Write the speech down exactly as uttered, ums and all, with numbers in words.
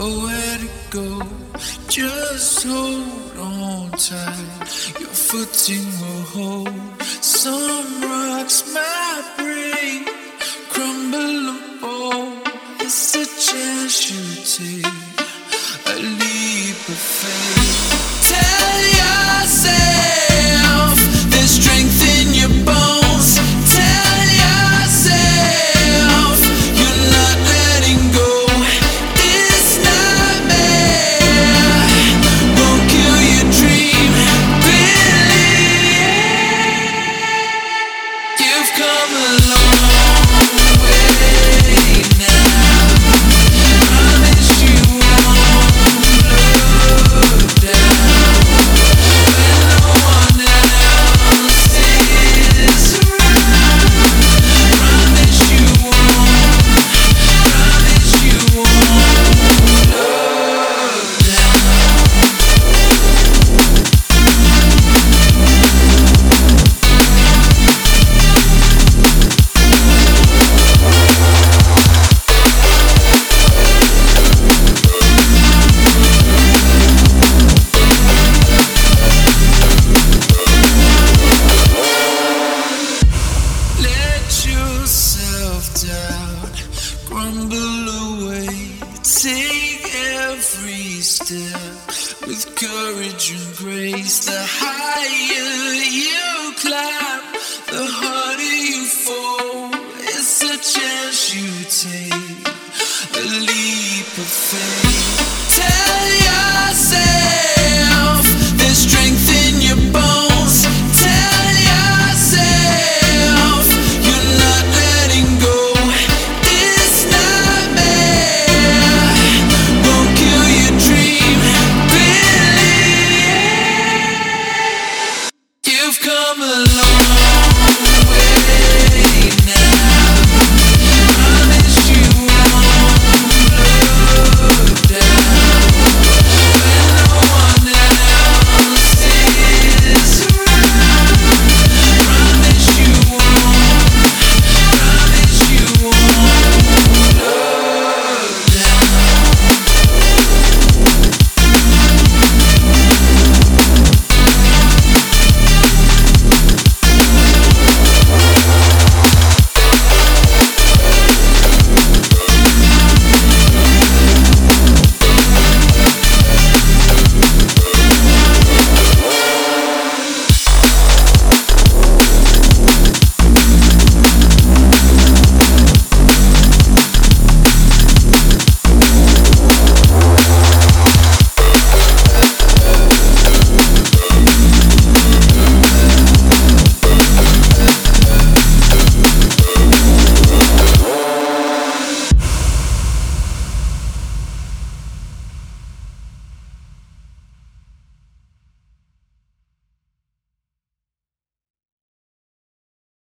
nowhere to go. Just hold on tight. Your footing will hold. Some rocks might break, crumble and fall. It's a chance you take, a leap of faith. Tell yourself there's strength in your bones. Tell yourself you're not letting go. This nightmare won't kill your dream. Believe you've come a long way now. Promise you won't look down when no one else is around. Promise you won't, promise you won't look down. Let yourself down, crumble away. Take every step with courage and grace. The higher